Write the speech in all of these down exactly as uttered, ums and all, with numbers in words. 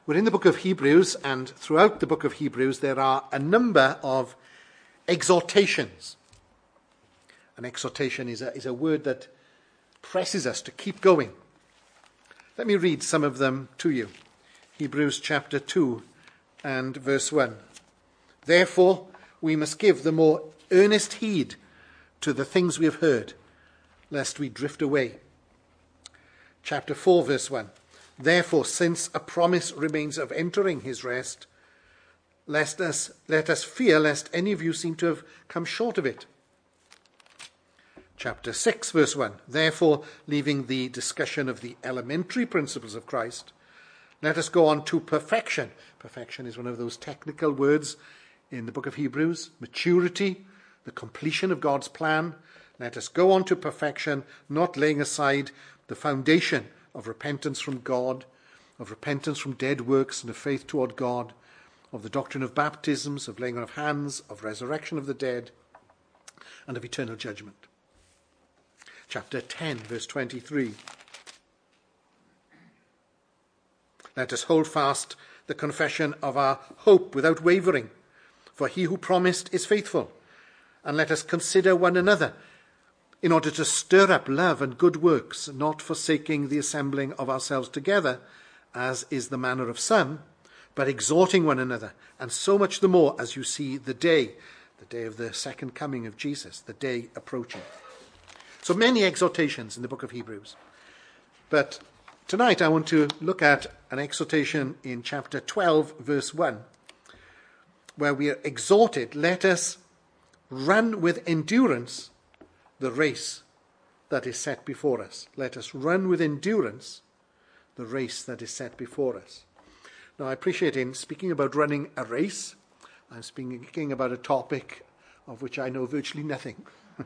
We're in the book of Hebrews, and throughout the book of Hebrews there are a number of exhortations. An exhortation is a, is a word that presses us to keep going. Let me read some of them to you. Hebrews chapter two and verse one. Therefore, we must give the more earnest heed to the things we have heard, lest we drift away. Chapter four, verse one. Therefore, since a promise remains of entering his rest, lest us, let us fear lest any of you seem to have come short of it. Chapter six, verse one. Therefore, leaving the discussion of the elementary principles of Christ, let us go on to perfection. Perfection is one of those technical words in the book of Hebrews. Maturity, the completion of God's plan. Let us go on to perfection, not laying aside the foundation of repentance from God, of repentance from dead works and of faith toward God, of the doctrine of baptisms, of laying on of hands, of resurrection of the dead, and of eternal judgment. Chapter ten, verse twenty-three. Let us hold fast the confession of our hope without wavering, for he who promised is faithful. And let us consider one another in order to stir up love and good works, not forsaking the assembling of ourselves together, as is the manner of some, but exhorting one another, and so much the more as you see the day, the day of the second coming of Jesus, the day approaching. So many exhortations in the book of Hebrews. But tonight I want to look at an exhortation in chapter twelve, verse one, where we are exhorted, let us run with endurance the race that is set before us. Let us run with endurance the race that is set before us. Now, I appreciate in speaking about running a race, I'm speaking about a topic of which I know virtually nothing.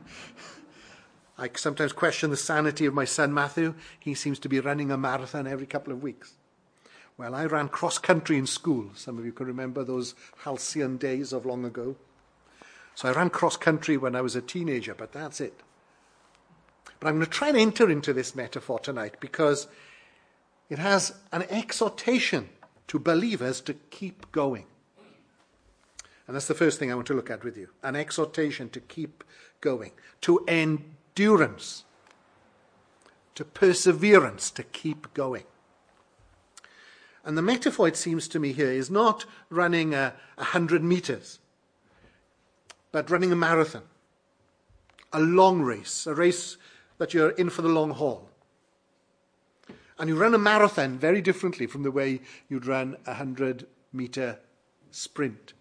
I sometimes question the sanity of my son Matthew. He seems to be running a marathon every couple of weeks. Well, I ran cross-country in school. Some of you can remember those halcyon days of long ago. So I ran cross-country when I was a teenager, but that's it. But I'm going to try and enter into this metaphor tonight because it has an exhortation to believers to keep going. And that's the first thing I want to look at with you. An exhortation to keep going. To endurance. To perseverance, to keep going. And the metaphor, it seems to me here, is not running a, a hundred meters, but running a marathon, a long race, a race that you're in for the long haul. And you run a marathon very differently from the way you'd run a hundred-meter sprint.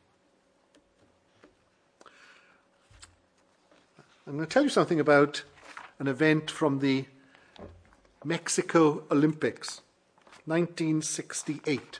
I'm going to tell you something about an event from the Mexico Olympics, nineteen sixty-eight.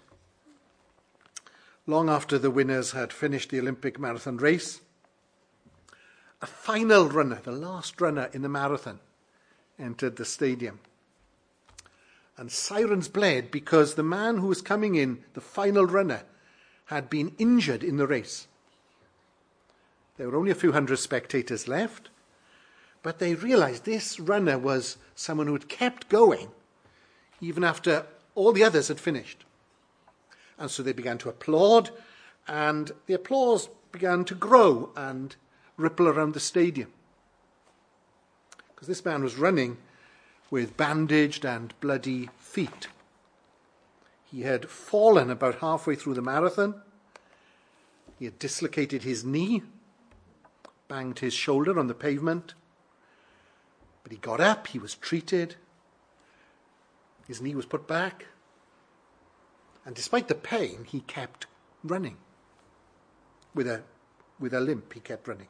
Long after the winners had finished the Olympic marathon race, a final runner, the last runner in the marathon, entered the stadium. And sirens bled because the man who was coming in, the final runner, had been injured in the race. There were only a few hundred spectators left, but they realized this runner was someone who had kept going even after all the others had finished. And so they began to applaud, and the applause began to grow and ripple around the stadium. Because this man was running with bandaged and bloody feet. He had fallen about halfway through the marathon. He had dislocated his knee, banged his shoulder on the pavement. But he got up, he was treated. His knee was put back. And despite the pain, he kept running. With a, with a limp, he kept running.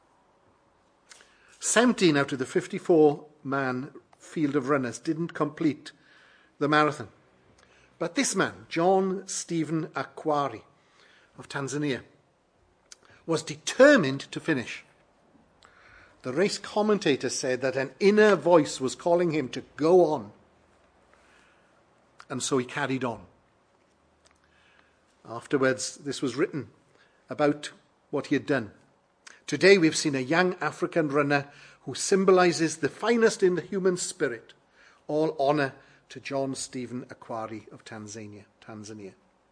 seventeen out of the fifty-four man field of runners didn't complete the marathon. But this man, John Stephen Akhwari of Tanzania, was determined to finish. The race commentator said that an inner voice was calling him to go on. And so he carried on. Afterwards, this was written about what he had done. Today we've seen a young African runner who symbolizes the finest in the human spirit. All honor to John Stephen Akhwari of Tanzania. Tanzania.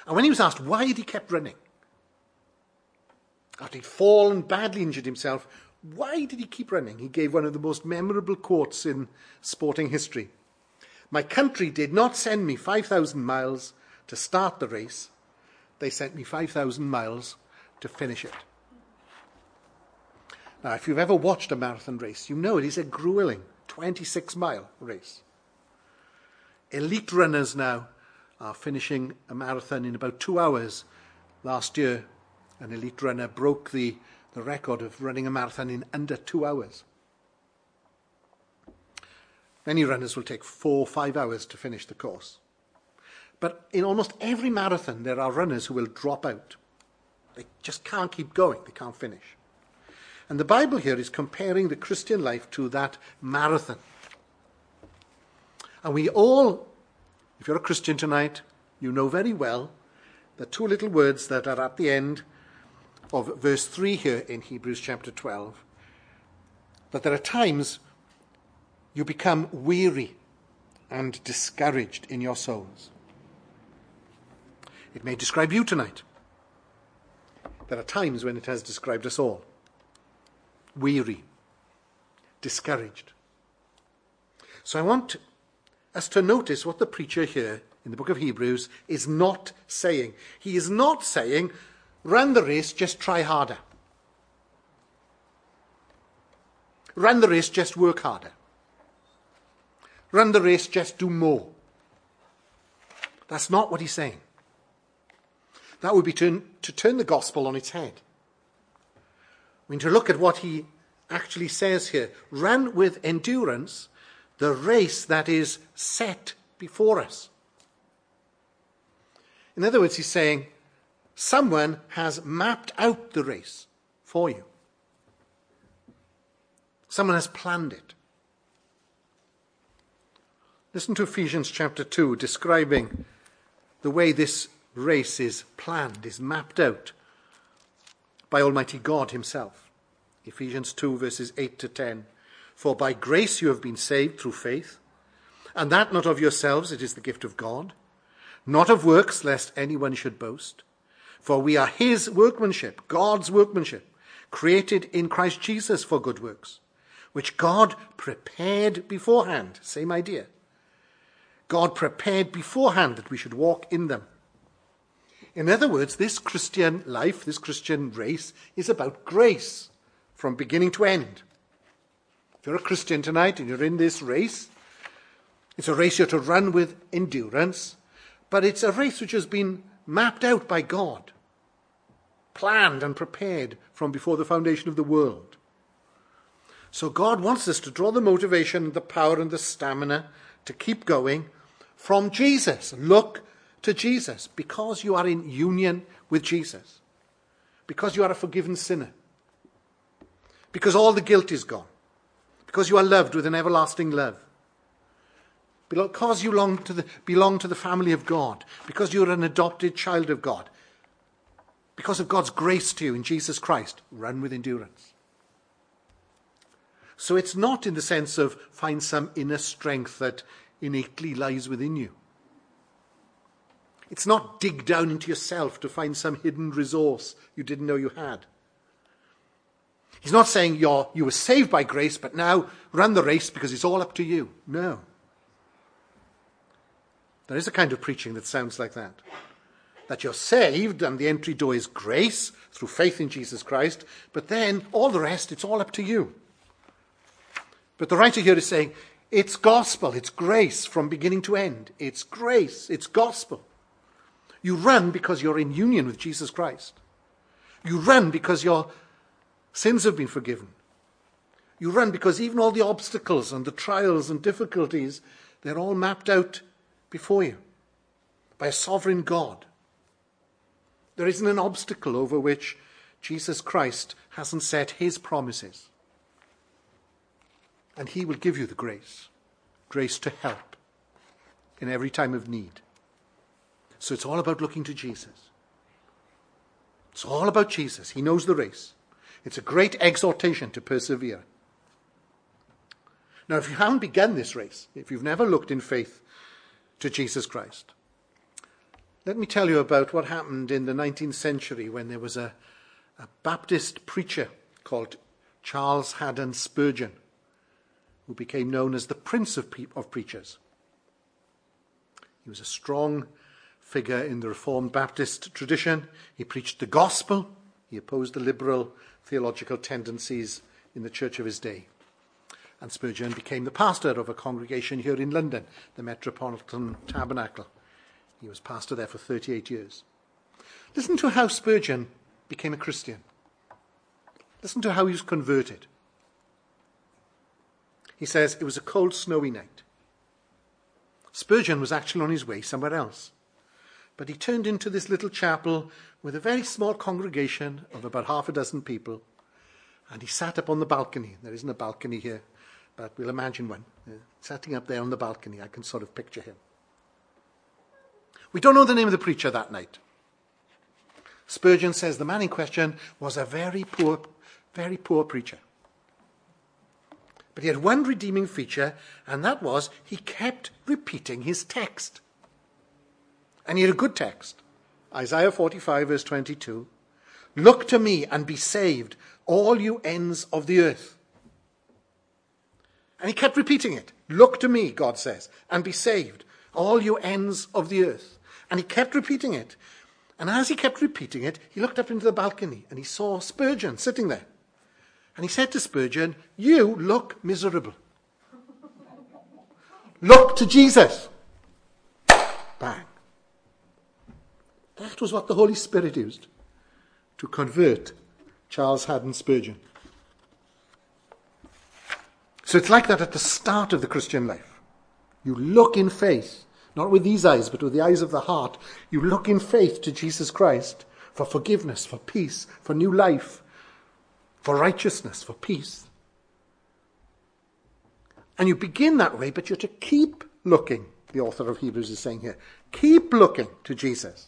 And when he was asked why he kept running, after he'd fallen, badly injured himself, why did he keep running? He gave one of the most memorable quotes in sporting history. "My country did not send me five thousand miles to start the race. They sent me five thousand miles to finish it." Now, if you've ever watched a marathon race, you know it is a grueling twenty-six mile race. Elite runners now are finishing a marathon in about two hours. Last year, an elite runner broke the, the record of running a marathon in under two hours. Many runners will take four or five hours to finish the course. But in almost every marathon, there are runners who will drop out. They just can't keep going. They can't finish. And the Bible here is comparing the Christian life to that marathon. And we all, if you're a Christian tonight, you know very well the two little words that are at the end of verse three here in Hebrews chapter twelve, that there are times you become weary and discouraged in your souls. It may describe you tonight. There are times when it has described us all. Weary, discouraged. So I want us to notice what the preacher here in the book of Hebrews is not saying. He is not saying, run the race, just try harder. Run the race, just work harder. Run the race, just do more. That's not what he's saying. That would be to, to turn the gospel on its head. I mean, to look at what he actually says here. Run with endurance the race that is set before us. In other words, he's saying, someone has mapped out the race for you. Someone has planned it. Listen to Ephesians chapter two, describing the way this race is planned, is mapped out by Almighty God himself. Ephesians two, verses eight to ten. For by grace you have been saved through faith, and that not of yourselves, it is the gift of God, not of works, lest anyone should boast. For we are his workmanship, God's workmanship, created in Christ Jesus for good works, which God prepared beforehand. Same idea. God prepared beforehand that we should walk in them. In other words, this Christian life, this Christian race, is about grace from beginning to end. If you're a Christian tonight and you're in this race, it's a race you're to run with endurance, but it's a race which has been mapped out by God, planned and prepared from before the foundation of the world. So God wants us to draw the motivation, the power and the stamina to keep going from Jesus. Look to Jesus, because you are in union with Jesus, because you are a forgiven sinner, because all the guilt is gone, because you are loved with an everlasting love, because you belong to the, belong to the family of God, because you're an adopted child of God, because of God's grace to you in Jesus Christ. Run with endurance. So it's not in the sense of find some inner strength that innately lies within you. It's not dig down into yourself to find some hidden resource you didn't know you had. He's not saying you're, you were saved by grace, but now run the race because it's all up to you. No. There is a kind of preaching that sounds like that. That you're saved and the entry door is grace through faith in Jesus Christ, but then all the rest, it's all up to you. But the writer here is saying, it's gospel, it's grace from beginning to end. It's grace, it's gospel. You run because you're in union with Jesus Christ. You run because your sins have been forgiven. You run because even all the obstacles and the trials and difficulties, they're all mapped out before you by a sovereign God. There isn't an obstacle over which Jesus Christ hasn't set his promises. And he will give you the grace, grace to help in every time of need. So it's all about looking to Jesus. It's all about Jesus. He knows the race. It's a great exhortation to persevere. Now, if you haven't begun this race, if you've never looked in faith to Jesus Christ, Let me tell you about what happened in the nineteenth century when there was a, a Baptist preacher called Charles Haddon Spurgeon, who became known as the Prince of, Pe- of Preachers. He was a strong figure in the Reformed Baptist tradition. He preached the gospel. He opposed the liberal theological tendencies in the church of his day. And Spurgeon became the pastor of a congregation here in London, the Metropolitan Tabernacle. He was pastor there for thirty-eight years. Listen to how Spurgeon became a Christian. Listen to how he was converted. He says, it was a cold, snowy night. Spurgeon was actually on his way somewhere else. But he turned into this little chapel with a very small congregation of about half a dozen people. And he sat up on the balcony. There isn't a balcony here, but we'll imagine one. Uh, sitting up there on the balcony, I can sort of picture him. We don't know the name of the preacher that night. Spurgeon says the man in question was a very poor, very poor preacher. But he had one redeeming feature, and that was he kept repeating his text. And he had a good text. Isaiah forty-five, verse twenty-two. Look to me and be saved, all you ends of the earth. And he kept repeating it. Look to me, God says, and be saved, all you ends of the earth. And he kept repeating it. And as he kept repeating it, he looked up into the balcony and he saw Spurgeon sitting there. And he said to Spurgeon, you look miserable. Look to Jesus. Bang. That was what the Holy Spirit used to convert Charles Haddon Spurgeon. So it's like that at the start of the Christian life. You look in faith, not with these eyes, but with the eyes of the heart. You look in faith to Jesus Christ for forgiveness, for peace, for new life, for righteousness, for peace. And you begin that way, but you're to keep looking, the author of Hebrews is saying here. Keep looking to Jesus.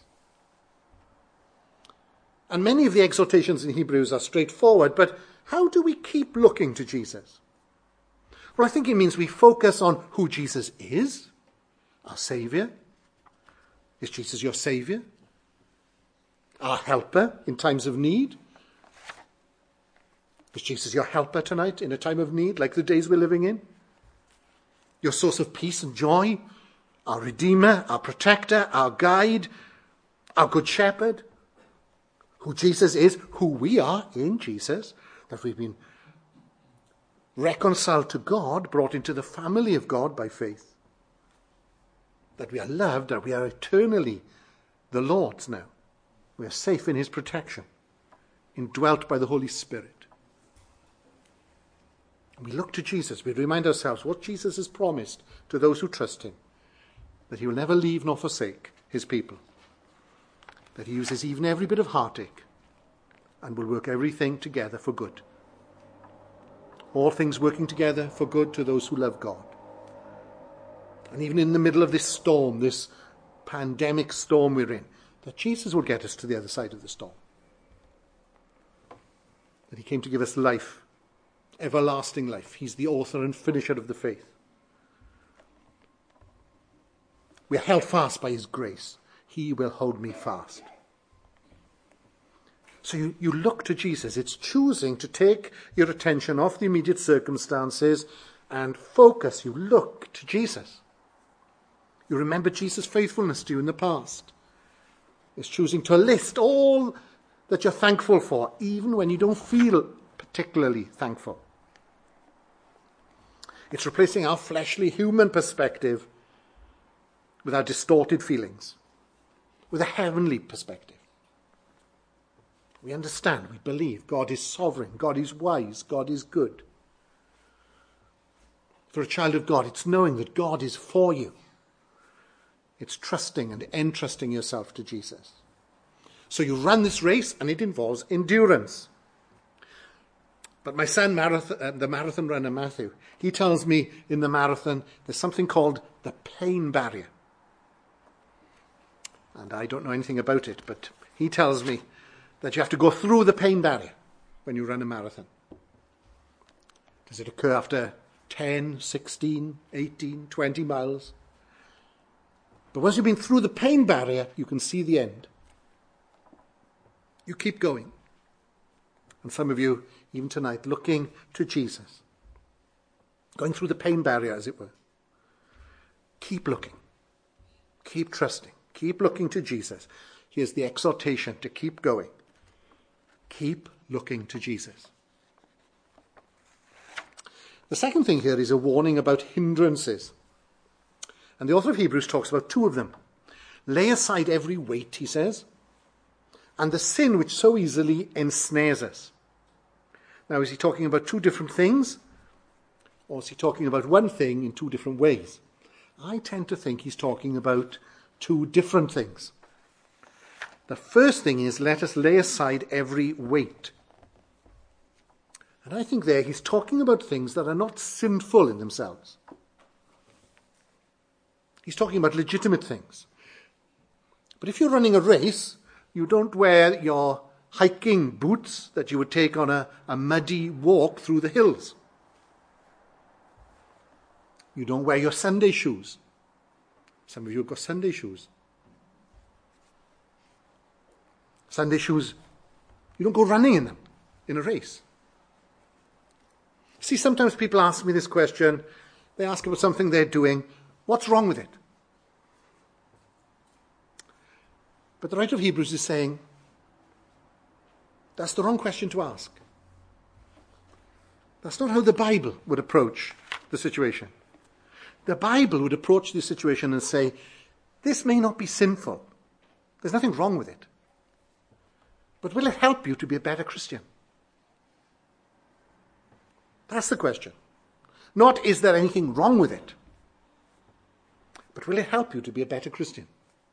And many of the exhortations in Hebrews are straightforward, but how do we keep looking to Jesus? Well, I think it means we focus on who Jesus is, our Saviour. Is Jesus your Saviour? Our helper in times of need? Is Jesus your helper tonight in a time of need, like the days we're living in? Your source of peace and joy? Our Redeemer, our Protector, our Guide, our Good Shepherd? Who Jesus is, who we are in Jesus, that we've been reconciled to God, brought into the family of God by faith. That we are loved, that we are eternally the Lord's now. We are safe in his protection, indwelt by the Holy Spirit. We look to Jesus. We remind ourselves what Jesus has promised to those who trust him, that he will never leave nor forsake his people, that he uses even every bit of heartache and will work everything together for good. All things working together for good to those who love God. And even in the middle of this storm, this pandemic storm we're in, that Jesus will get us to the other side of the storm. That he came to give us life, everlasting life. He's the author and finisher of the faith. We are held fast by his grace. He will hold me fast. So you, you look to Jesus. It's choosing to take your attention off the immediate circumstances and focus. You look to Jesus. You remember Jesus' faithfulness to you in the past. It's choosing to list all that you're thankful for, even when you don't feel particularly thankful. It's replacing our fleshly human perspective with our distorted feelings, with a heavenly perspective. We understand, we believe God is sovereign, God is wise, God is good. For a child of God, it's knowing that God is for you. It's trusting and entrusting yourself to Jesus. So you run this race, and it involves endurance. But my son, marathon, uh, the marathon runner Matthew, he tells me in the marathon there's something called the pain barrier. And I don't know anything about it, but he tells me that you have to go through the pain barrier when you run a marathon. Does it occur after ten, sixteen, eighteen, twenty miles? But once you've been through the pain barrier, you can see the end. You keep going. And some of you, even tonight, looking to Jesus. Going through the pain barrier, as it were. Keep looking. Keep trusting. Keep looking to Jesus. Here's the exhortation to keep going. Keep looking to Jesus. The second thing here is a warning about hindrances. And the author of Hebrews talks about two of them. Lay aside every weight, he says, and the sin which so easily ensnares us. Now, is he talking about two different things? Or is he talking about one thing in two different ways? I tend to think he's talking about two different things. The first thing is, let us lay aside every weight. And I think there he's talking about things that are not sinful in themselves. He's talking about legitimate things. But if you're running a race, you don't wear your hiking boots that you would take on a, a muddy walk through the hills. You don't wear your Sunday shoes. Some of you have got Sunday shoes. Sunday shoes, you don't go running in them in a race. See, sometimes people ask me this question. They ask about something they're doing. What's wrong with it? But the writer of Hebrews is saying, that's the wrong question to ask. That's not how the Bible would approach the situation. The Bible would approach this situation and say, this may not be sinful. There's nothing wrong with it. But will it help you to be a better Christian? That's the question. Not, is there anything wrong with it? But will it help you to be a better Christian?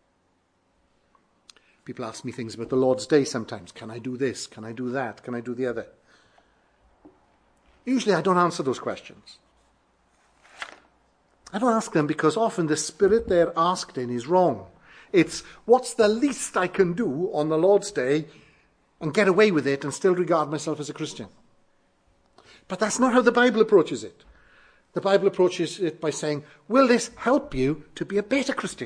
People ask me things about the Lord's Day sometimes. Can I do this? Can I do that? Can I do the other? Usually I don't answer those questions. I don't ask them because often the spirit they're asked in is wrong. It's, what's the least I can do on the Lord's Day and get away with it and still regard myself as a Christian? But that's not how the Bible approaches it. The Bible approaches it by saying, will this help you to be a better Christian?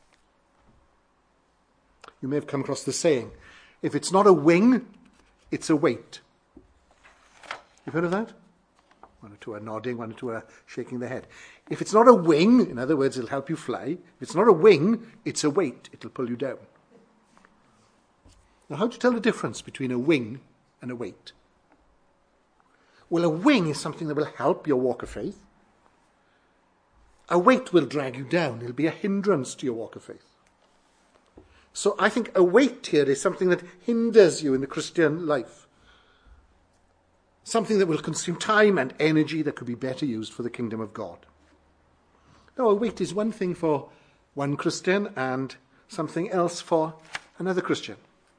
You may have come across the saying, if it's not a wing, it's a weight. You've heard of that? One or two are nodding, one or two are shaking their head. If it's not a wing, in other words, it'll help you fly. If it's not a wing, it's a weight. It'll pull you down. Now, how do you tell the difference between a wing and a weight? Well, a wing is something that will help your walk of faith. A weight will drag you down. It'll be a hindrance to your walk of faith. So I think a weight here is something that hinders you in the Christian life. Something that will consume time and energy that could be better used for the kingdom of God. Now, a weight is one thing for one Christian and something else for another Christian.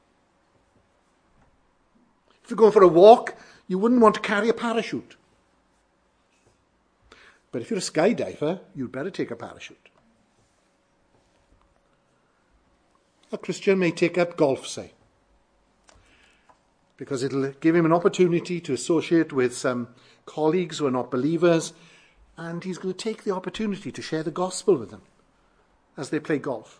If you're going for a walk, you wouldn't want to carry a parachute. But if you're a skydiver, you'd better take a parachute. A Christian may take up golf, say, because it'll give him an opportunity to associate with some colleagues who are not believers, and he's going to take the opportunity to share the gospel with them as they play golf.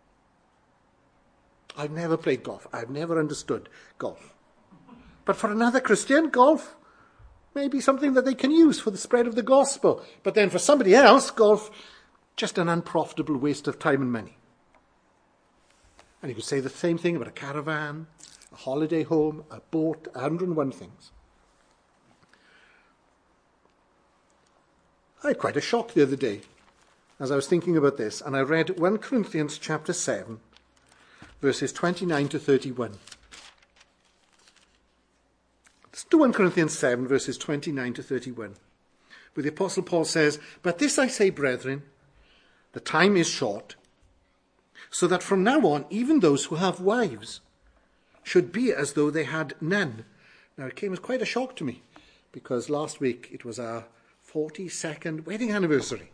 I've never played golf. I've never understood golf. But for another Christian, golf may be something that they can use for the spread of the gospel. But then for somebody else, golf, just an unprofitable waste of time and money. And you could say the same thing about a caravan, a holiday home, a boat, a hundred and one things. I had quite a shock the other day as I was thinking about this, and I read First Corinthians chapter seven, verses twenty-nine to thirty-one. Let's do First Corinthians seven, verses twenty-nine to thirty-one, where the Apostle Paul says, "But this I say, brethren, the time is short, so that from now on, even those who have wives should be as though they had none." Now, it came as quite a shock to me, because last week it was our forty-second wedding anniversary.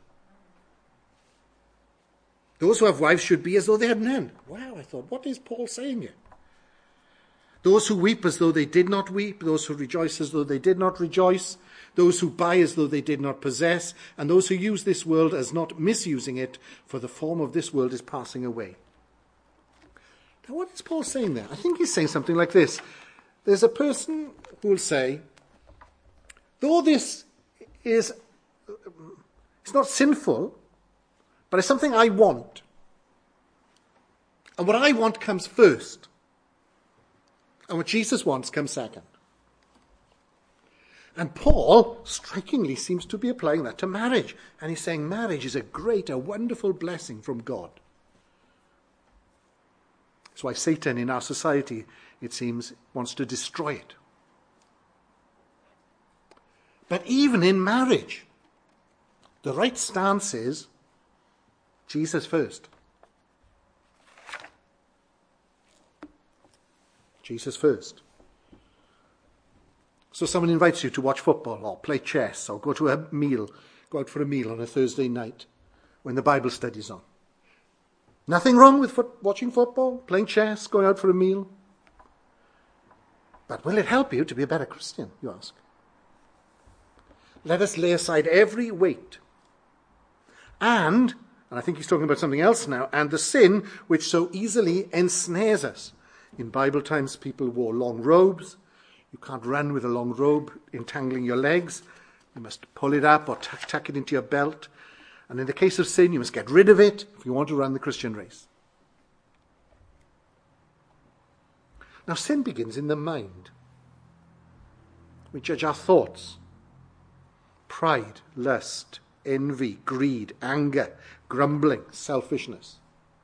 Those who have wives should be as though they had none. Wow, I thought, what is Paul saying here? Those who weep as though they did not weep, those who rejoice as though they did not rejoice, those who buy as though they did not possess, and those who use this world as not misusing it, for the form of this world is passing away. Now, what is Paul saying there? I think he's saying something like this. There's a person who will say, though this is, it's not sinful, but it's something I want. And what I want comes first. And what Jesus wants comes second. And Paul strikingly seems to be applying that to marriage. And he's saying marriage is a great, a wonderful blessing from God. That's why Satan in our society, it seems, wants to destroy it. But even in marriage, the right stance is Jesus first. Jesus first. So someone invites you to watch football or play chess or go to a meal, go out for a meal on a Thursday night when the Bible study's on. Nothing wrong with foot- watching football, playing chess, going out for a meal. But will it help you to be a better Christian, you ask? Let us lay aside every weight. And, and I think he's talking about something else now, and the sin which so easily ensnares us. In Bible times, people wore long robes. You can't run with a long robe entangling your legs. You must pull it up or tuck, tuck it into your belt. And in the case of sin, you must get rid of it if you want to run the Christian race. Now, sin begins in the mind. We judge our thoughts. Pride, lust, envy, greed, anger, grumbling, selfishness.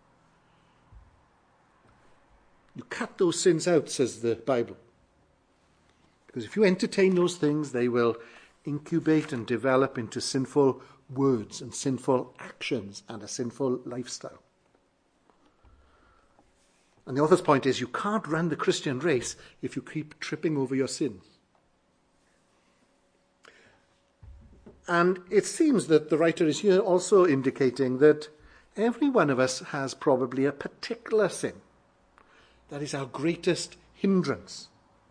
You cut those sins out, says the Bible. Because if you entertain those things, they will incubate and develop into sinful words and sinful actions and a sinful lifestyle. And the author's point is you can't run the Christian race if you keep tripping over your sins. And it seems that the writer is here also indicating that every one of us has probably a particular sin that is our greatest hindrance.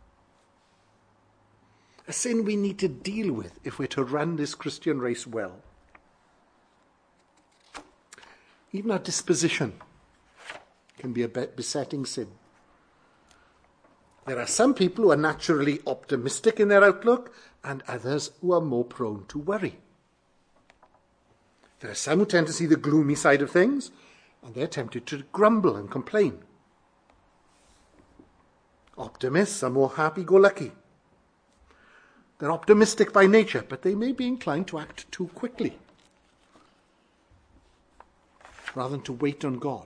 A sin we need to deal with if we're to run this Christian race well. Even our disposition can be a besetting sin. There are some people who are naturally optimistic in their outlook and others who are more prone to worry. There are some who tend to see the gloomy side of things and they're tempted to grumble and complain. Optimists are more happy-go-lucky. They're optimistic by nature, but they may be inclined to act too quickly rather than to wait on God.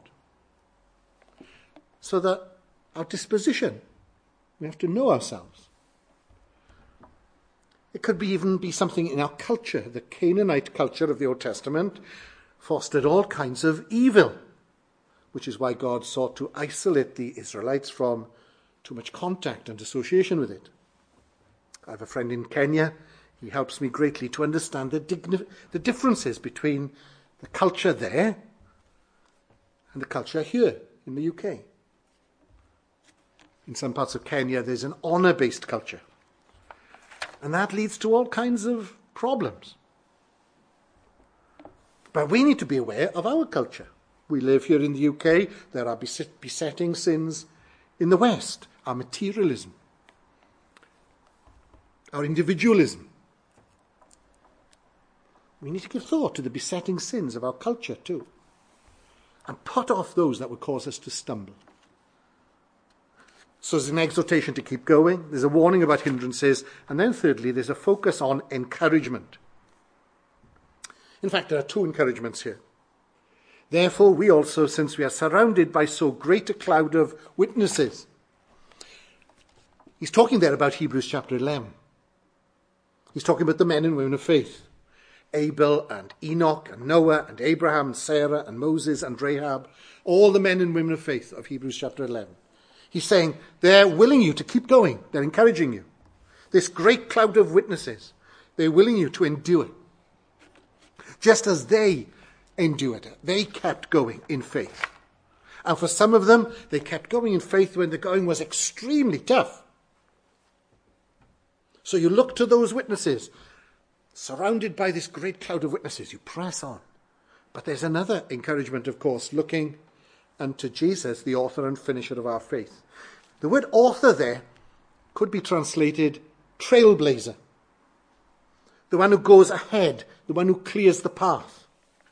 So that our disposition, we have to know ourselves. It could be even be something in our culture. The Canaanite culture of the Old Testament fostered all kinds of evil, which is why God sought to isolate the Israelites from too much contact and association with it. I have a friend in Kenya. He helps me greatly to understand the, digni- the differences between the culture there and the culture here in the U K. In some parts of Kenya, there's an honour-based culture. And that leads to all kinds of problems. But we need to be aware of our culture. We live here in the U K. There are beset- besetting sins in the West. Our materialism. Our individualism. We need to give thought to the besetting sins of our culture too. And put off those that would cause us to stumble. So there's an exhortation to keep going. There's a warning about hindrances. And then thirdly, there's a focus on encouragement. In fact, there are two encouragements here. Therefore, we also, since we are surrounded by so great a cloud of witnesses. He's talking there about Hebrews chapter eleven. He's talking about the men and women of faith. Abel and Enoch and Noah and Abraham and Sarah and Moses and Rahab. All the men and women of faith of Hebrews chapter eleven. He's saying they're willing you to keep going. They're encouraging you. This great cloud of witnesses. They're willing you to endure. Just as they endured it. They kept going in faith. And for some of them, they kept going in faith when the going was extremely tough. So you look to those witnesses. Surrounded by this great cloud of witnesses, you press on. But there's another encouragement, of course, looking unto Jesus, the author and finisher of our faith. The word author there could be translated trailblazer. The one who goes ahead, the one who clears the path.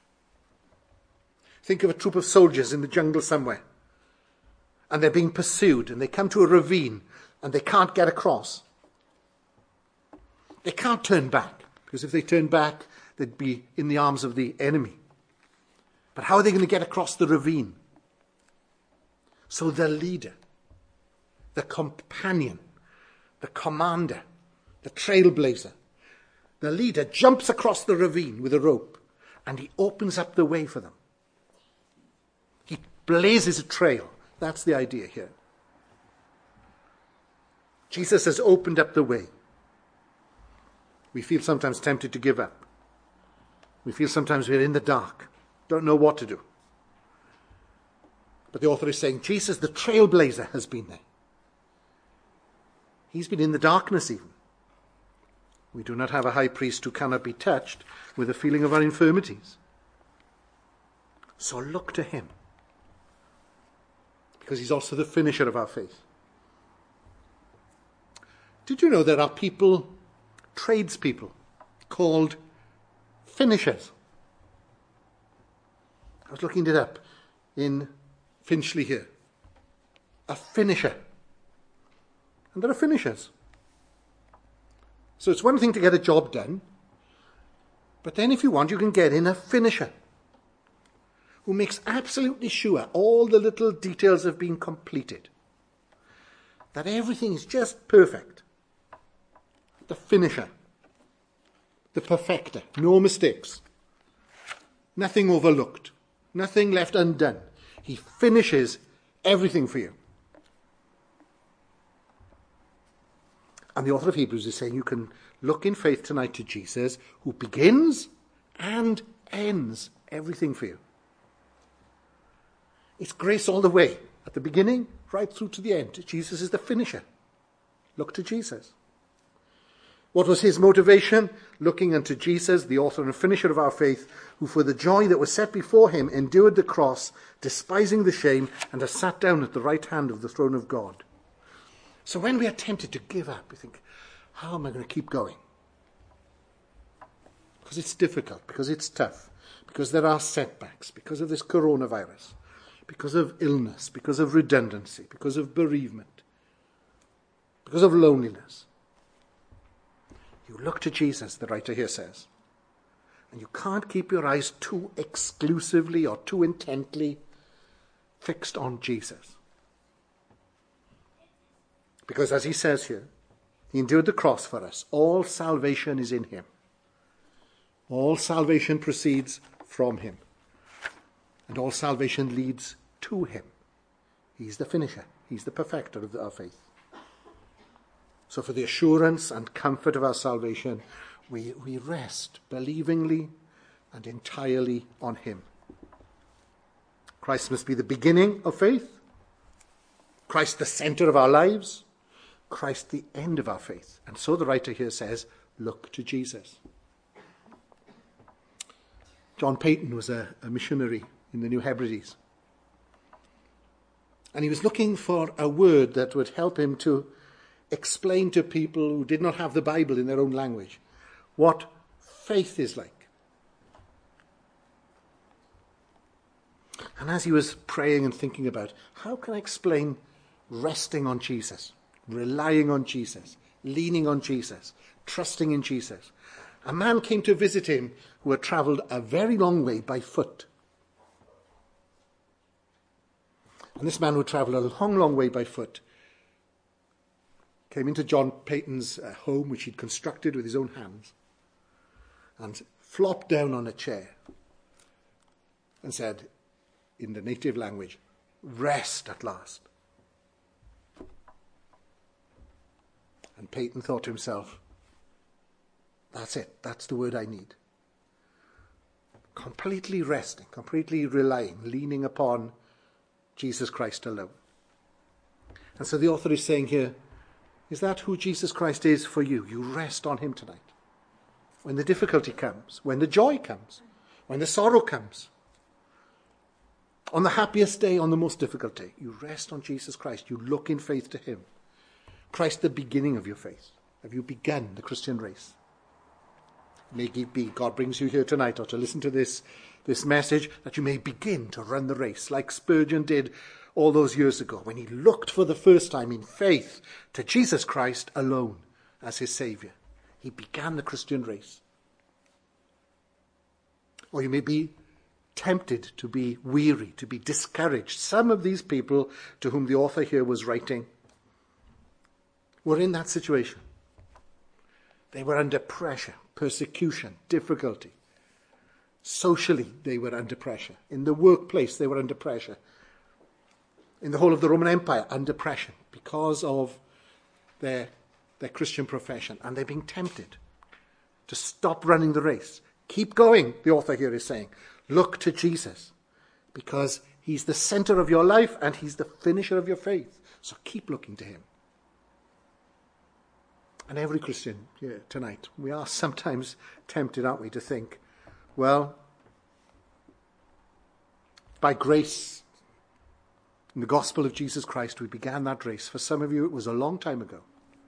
Think of a troop of soldiers in the jungle somewhere. And they're being pursued, and they come to a ravine, and they can't get across. They can't turn back, because if they turn back, they'd be in the arms of the enemy. But how are they going to get across the ravine? So the leader, the companion, the commander, the trailblazer, the leader jumps across the ravine with a rope, and he opens up the way for them. He blazes a trail. That's the idea here. Jesus has opened up the way. We feel sometimes tempted to give up. We feel sometimes we're in the dark, don't know what to do. But the author is saying, Jesus, the trailblazer, has been there. He's been in the darkness even. We do not have a high priest who cannot be touched with the feeling of our infirmities. So look to him, because he's also the finisher of our faith. Did you know there are people, tradespeople, called finishers? I was looking it up in Finchley here. A finisher. And there are finishers. So it's one thing to get a job done, but then if you want, you can get in a finisher who makes absolutely sure all the little details have been completed, that everything is just perfect. The finisher, the perfecter, no mistakes, nothing overlooked, nothing left undone. He finishes everything for you. And the author of Hebrews is saying you can look in faith tonight to Jesus, who begins and ends everything for you. It's grace all the way, at the beginning, right through to the end. Jesus is the finisher. Look to Jesus. What was his motivation? Looking unto Jesus, the author and finisher of our faith, who for the joy that was set before him endured the cross, despising the shame, and has sat down at the right hand of the throne of God. So when we are tempted to give up, we think, how am I going to keep going? Because it's difficult, because it's tough, because there are setbacks, because of this coronavirus, because of illness, because of redundancy, because of bereavement, because of loneliness. You look to Jesus, the writer here says, and you can't keep your eyes too exclusively or too intently fixed on Jesus. Because as he says here, he endured the cross for us. All salvation is in him. All salvation proceeds from him. And all salvation leads to him. He's the finisher. He's the perfecter of our faith. So for the assurance and comfort of our salvation, we, we rest believingly and entirely on him. Christ must be the beginning of faith. Christ the center of our lives. Christ the end of our faith. And so the writer here says, look to Jesus. John Peyton was a, a missionary in the New Hebrides. And he was looking for a word that would help him to explain to people who did not have the Bible in their own language what faith is like. And as he was praying and thinking about, how can I explain resting on Jesus, relying on Jesus, leaning on Jesus, trusting in Jesus, a man came to visit him who had travelled a very long way by foot. And this man who travelled a long, long way by foot came into John Peyton's uh, home, which he'd constructed with his own hands, and flopped down on a chair and said, in the native language, rest at last. And Peyton thought to himself, that's it, that's the word I need. Completely resting, completely relying, leaning upon Jesus Christ alone. And so the author is saying here, is that who Jesus Christ is for you? You rest on him tonight. When the difficulty comes, when the joy comes, when the sorrow comes, on the happiest day, on the most difficult day, you rest on Jesus Christ. You look in faith to him. Christ, the beginning of your faith. Have you begun the Christian race? May it be God brings you here tonight, or to listen to this, this message, that you may begin to run the race like Spurgeon did all those years ago, when he looked for the first time in faith to Jesus Christ alone as his Saviour. He began the Christian race. Or you may be tempted to be weary, to be discouraged. Some of these people to whom the author here was writing were in that situation. They were under pressure, persecution, difficulty. Socially, they were under pressure. In the workplace, they were under pressure. In the whole of the Roman Empire, under pressure because of their, their Christian profession. And they're being tempted to stop running the race. Keep going, the author here is saying. Look to Jesus, because he's the center of your life and he's the finisher of your faith. So keep looking to him. And every Christian here tonight, we are sometimes tempted, aren't we, to think, well, by grace, in the gospel of Jesus Christ, we began that race. For some of you, it was a long time ago.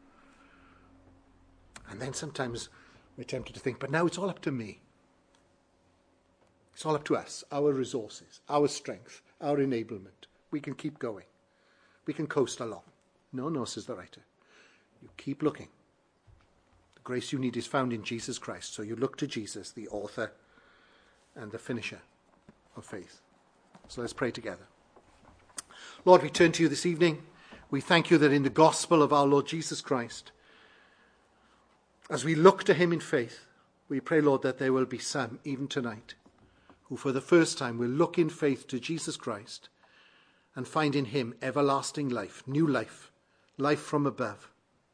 And then sometimes we're tempted to think, but now it's all up to me. It's all up to us, our resources, our strength, our enablement. We can keep going. We can coast along. No, no, says the writer. You keep looking. The grace you need is found in Jesus Christ. So you look to Jesus, the author and the finisher of faith. So let's pray together. Lord, we turn to you this evening. We thank you that in the gospel of our Lord Jesus Christ, as we look to him in faith, we pray, Lord, that there will be some, even tonight, who for the first time will look in faith to Jesus Christ and find in him everlasting life, new life, life from above.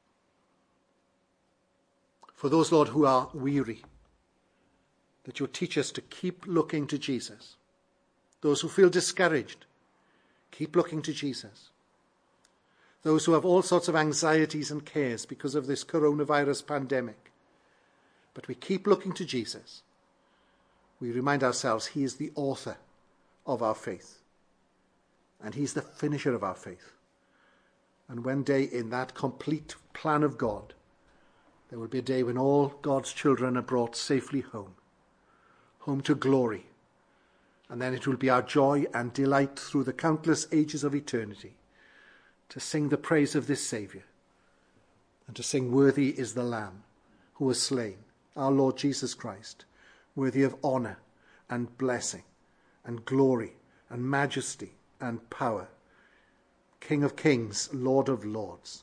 For those, Lord, who are weary, that you'll teach us to keep looking to Jesus. Those who feel discouraged, keep looking to Jesus. Those who have all sorts of anxieties and cares because of this coronavirus pandemic, but we keep looking to Jesus. We remind ourselves he is the author of our faith. And he's the finisher of our faith. And one day in that complete plan of God, there will be a day when all God's children are brought safely home. Home to glory. And then it will be our joy and delight through the countless ages of eternity to sing the praise of this Saviour. And to sing, worthy is the Lamb who was slain, our Lord Jesus Christ, worthy of honour and blessing and glory and majesty and power, King of kings, Lord of lords,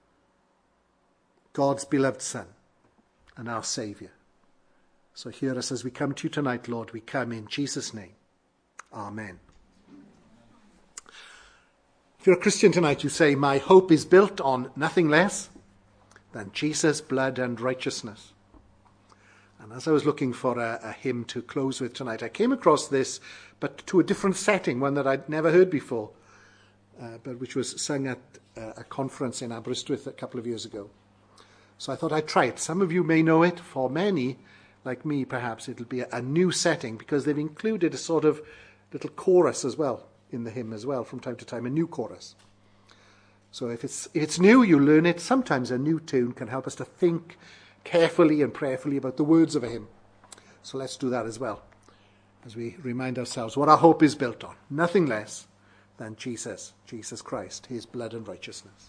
God's beloved Son and our Saviour. So hear us as we come to you tonight, Lord. We come in Jesus' name. Amen. If you're a Christian tonight, you say, my hope is built on nothing less than Jesus' blood and righteousness. And as I was looking for a, a hymn to close with tonight, I came across this, but to a different setting, one that I'd never heard before, uh, but which was sung at uh, a conference in Aberystwyth a couple of years ago. So I thought I'd try it. Some of you may know it. For many, like me perhaps, it'll be a, a new setting, because they've included a sort of little chorus as well in the hymn as well, from time to time, a new chorus. So if it's, if it's new, you learn it. Sometimes a new tune can help us to think carefully and prayerfully about the words of a hymn. So let's do that as well, as we remind ourselves what our hope is built on. Nothing less than Jesus, Jesus Christ, his blood and righteousness.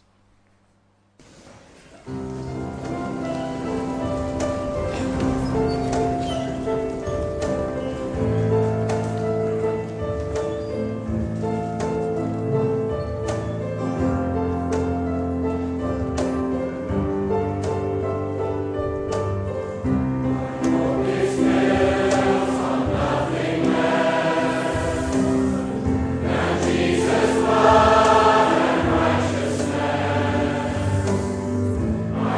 Jesus,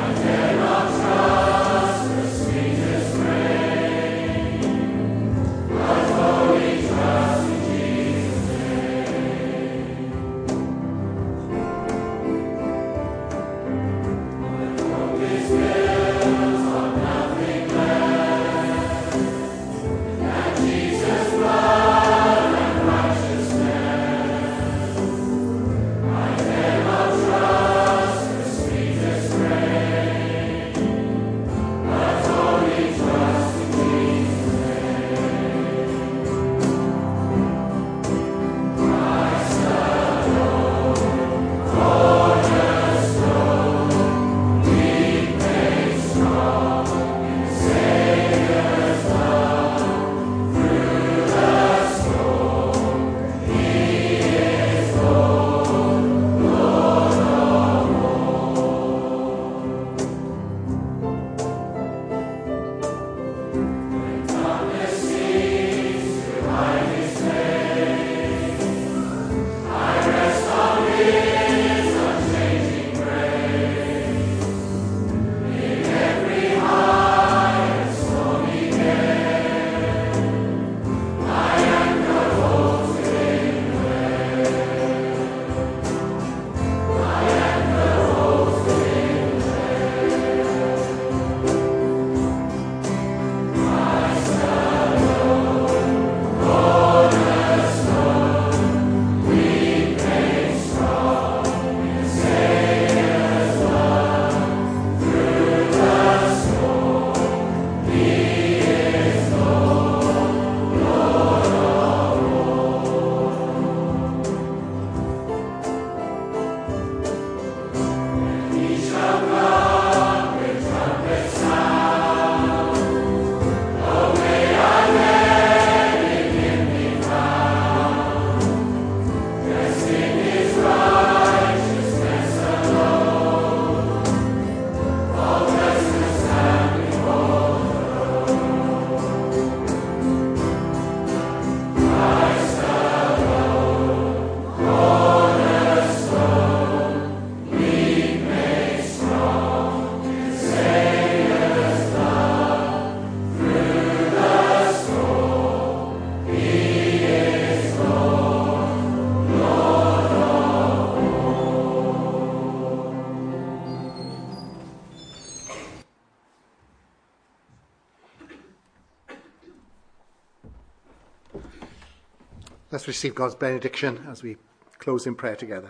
Let's receive God's benediction as we close in prayer together.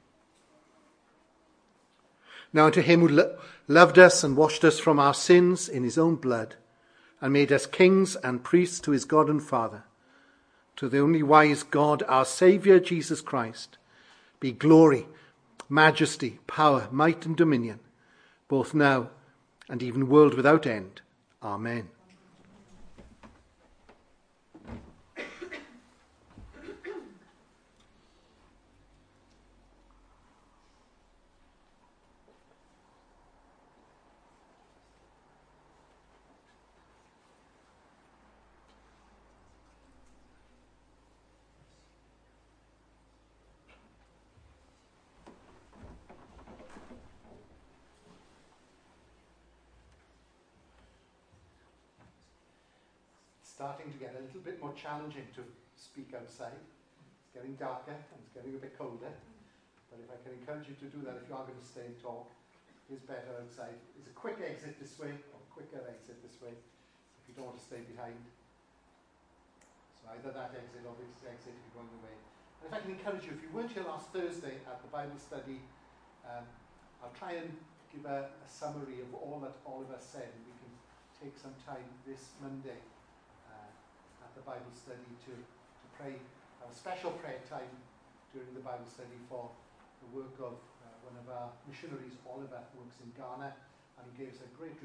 Now unto him who lo- loved us and washed us from our sins in his own blood, and made us kings and priests to his God and Father, to the only wise God, our Saviour, Jesus Christ, be glory, majesty, power, might and dominion, both now and even world without end. Amen. Starting to get a little bit more challenging to speak outside. It's getting darker and it's getting a bit colder. But if I can encourage you to do that, if you are going to stay and talk, it's better outside. There's a quick exit this way, or a quicker exit this way, if you don't want to stay behind. So either that exit or this exit if you're going away. And if I can encourage you, if you weren't here last Thursday at the Bible study, um, I'll try and give a, a summary of all that Oliver said, and we can take some time this Monday the Bible study to, to pray, have a special prayer time during the Bible study for the work of uh, one of our missionaries, Oliver, who works in Ghana, and he gave us a great